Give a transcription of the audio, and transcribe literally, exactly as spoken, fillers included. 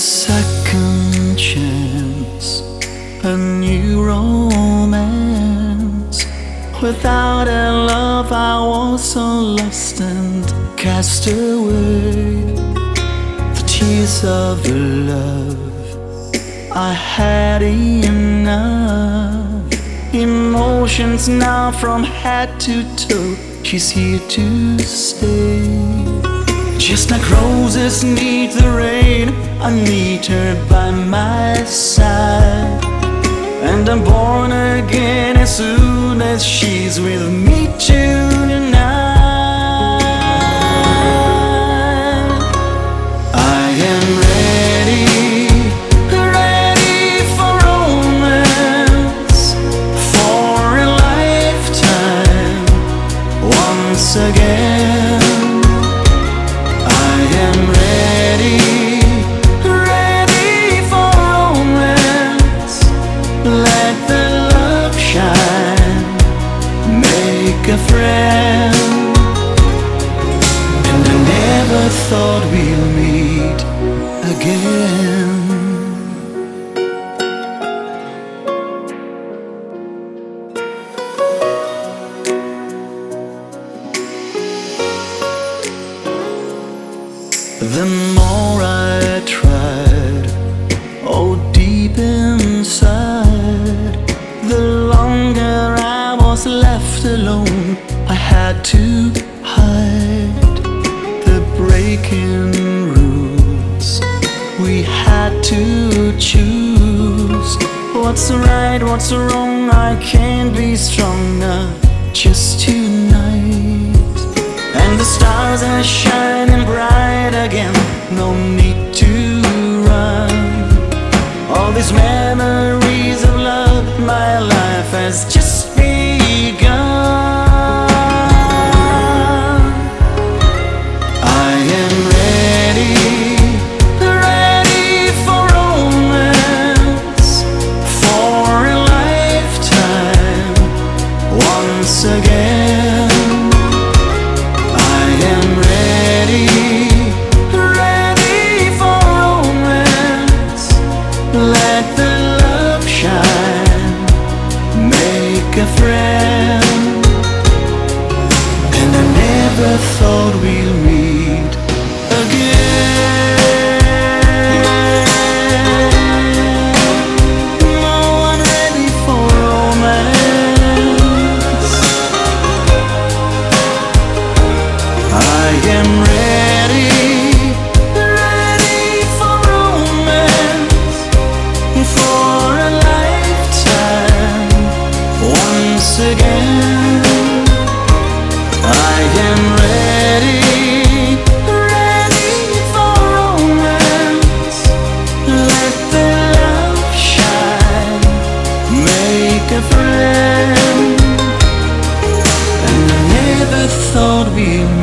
second chance, a new romance. Without a love I was so lost and cast away. The tears of the love I had enough. Emotions now from head to toe, she's here to stay. Just like roses need the rain, I need her by my side. And I'm born again as soon as she's with me tonight. I am ready, ready for romance, for a lifetime once again. I am ready, ready for romance. Let the love shine, make a friend. And I never thought we'll meet again. The more I tried, oh deep inside, the longer I was left alone. I had to hide the breaking rules. We had to choose what's right, what's wrong. I can't be stronger just tonight. And the stars are shining bright again, no need to run. All these memories of love, my life has just begun. I am ready, ready for romance, for a lifetime once again. Let the love shine, make a friend. And I never thought we'll meet again. No one ready for romance. I am ready, ready for romance, for a lifetime once again. I am ready, ready for romance. Let the love shine, make a friend. And I never thought we'd